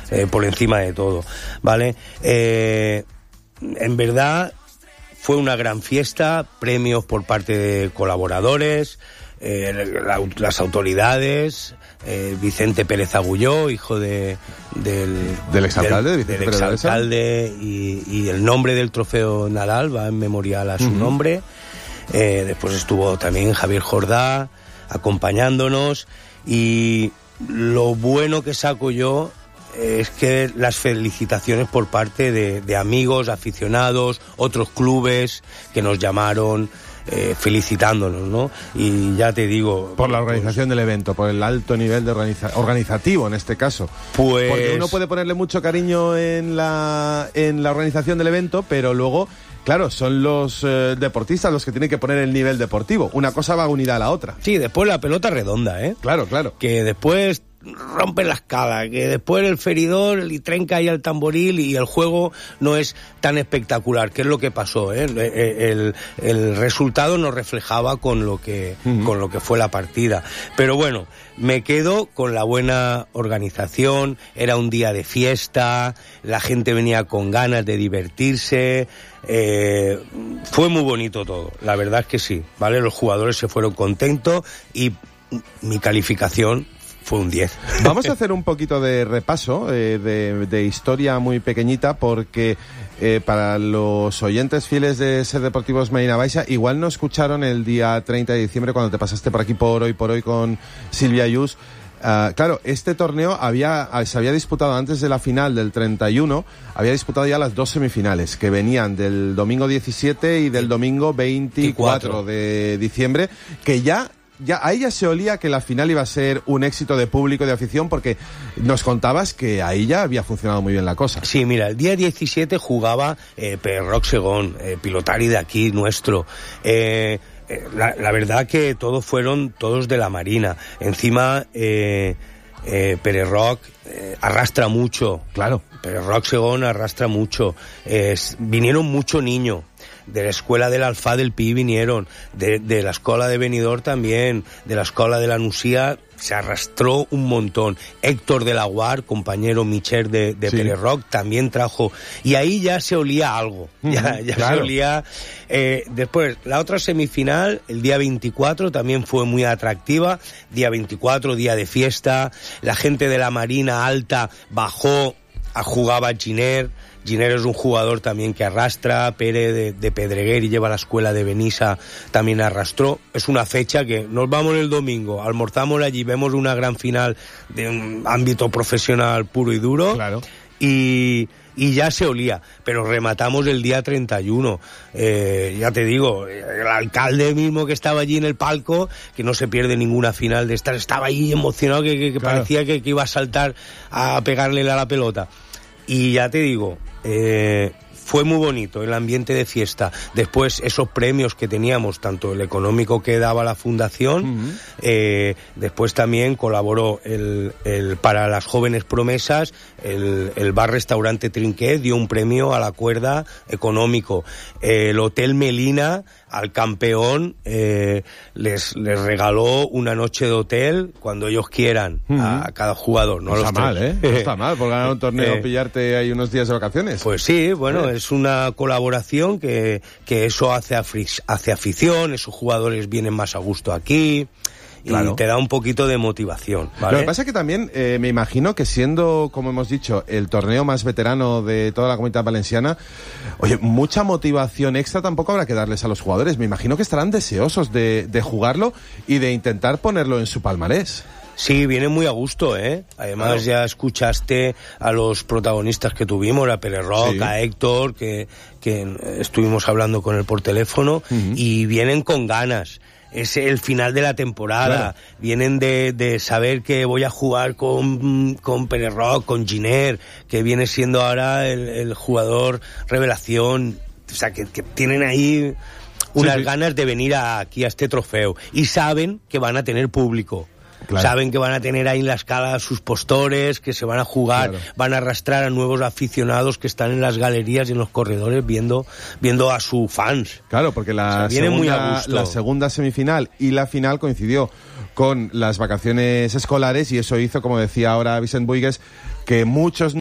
por encima de todo, ¿vale? En verdad fue una gran fiesta, premios por parte de colaboradores, las autoridades, Vicente Pérez Agulló, hijo del exalcalde, y el nombre del trofeo Nadal va en memorial a su nombre. Después estuvo también Javier Jordá acompañándonos, y lo bueno que saco yo es que las felicitaciones por parte de amigos, aficionados, otros clubes que nos llamaron felicitándonos, ¿no? Y ya te digo... Por la organización del evento, por el alto nivel de organizativo en este caso. Pues... Porque uno puede ponerle mucho cariño en la organización del evento, pero luego... Claro, son los deportistas los que tienen que poner el nivel deportivo. Una cosa va unida a la otra. Sí, después la pelota redonda, ¿eh? Claro, claro. Que después rompe la escala, que después el feridor y trenca ahí al tamboril y el juego no es tan espectacular, que es lo que pasó, ¿eh? El resultado nos reflejaba con lo que fue la partida. Pero bueno, me quedo con la buena organización, era un día de fiesta, la gente venía con ganas de divertirse, fue muy bonito todo, la verdad es que sí, ¿vale? Los jugadores se fueron contentos y mi calificación fue un 10. Vamos a hacer un poquito de repaso de historia muy pequeñita, porque para los oyentes fieles de Ser Deportivos Medina Baixa, igual no escucharon el día 30 de diciembre cuando te pasaste por aquí por hoy con Silvia Ayús. Claro, este torneo se había disputado antes de la final del 31, había disputado ya las dos semifinales, que venían del domingo 17 y del domingo 24 de diciembre, que ya ahí ya se olía que la final iba a ser un éxito de público y de afición, porque nos contabas que ahí ya había funcionado muy bien la cosa. Sí, mira, el día 17 jugaba Roc Segón, pilotari de aquí nuestro. La verdad que todos fueron todos de la Marina. Encima Pérez Roc arrastra mucho. Claro. Pérez Roc Segón arrastra mucho. Vinieron mucho niños. De la escuela del Alfá del Pi vinieron, de la escuela de Benidorm también, de la escuela de la Nucía se arrastró un montón. Héctor de la Guar, compañero Micher de sí. Pérez Roc, también trajo, y ahí ya se olía algo, ya claro. Se olía. Después, la otra semifinal, el día 24, también fue muy atractiva, día 24, día de fiesta, la gente de la Marina Alta bajó a jugar a Giner. Giner es un jugador también que arrastra, Pere de Pedreguer y lleva la escuela de Benissa, también arrastró. Es una fecha que nos vamos el domingo, almorzamos allí, vemos una gran final de un ámbito profesional puro y duro. Claro. Y ya se olía, pero rematamos el día 31. Ya te digo, el alcalde mismo que estaba allí en el palco, que no se pierde ninguna final de estar, estaba ahí emocionado que claro. Parecía que iba a saltar a pegarle a la pelota. Y ya te digo, fue muy bonito el ambiente de fiesta. Después esos premios que teníamos, tanto el económico que daba la fundación, después también colaboró el para las jóvenes promesas, el bar-restaurante Trinquet dio un premio a la cuerda económico. El Hotel Melina al campeón les regaló una noche de hotel cuando ellos quieran a cada jugador. No está mal, ¿eh? No está mal por ganar un torneo, pillarte ahí unos días de vacaciones. Pues sí, bueno, es una colaboración que eso hace afición, esos jugadores vienen más a gusto aquí. Claro. Y te da un poquito de motivación, ¿vale? Lo que pasa es que también me imagino que siendo, como hemos dicho, el torneo más veterano de toda la Comunidad Valenciana, oye, mucha motivación extra tampoco habrá que darles a los jugadores. Me imagino que estarán deseosos de jugarlo y de intentar ponerlo en su palmarés. Sí, viene muy a gusto, ¿eh? Además, claro. Ya escuchaste a los protagonistas que tuvimos, a Pérez Roc, sí. A Héctor, que estuvimos hablando con él por teléfono, y vienen con ganas. Es el final de la temporada, claro. Vienen de saber que voy a jugar con Pérez Roc, con Giner, que viene siendo ahora el jugador revelación, o sea, que tienen ahí unas ganas de venir aquí a este trofeo, y saben que van a tener público. Claro. Saben que van a tener ahí en la escala sus postores, que se van a jugar, claro. Van a arrastrar a nuevos aficionados que están en las galerías y en los corredores viendo a sus fans. Claro, porque la segunda semifinal y la final coincidió con las vacaciones escolares, y eso hizo, como decía ahora Vicent Boigues, que muchos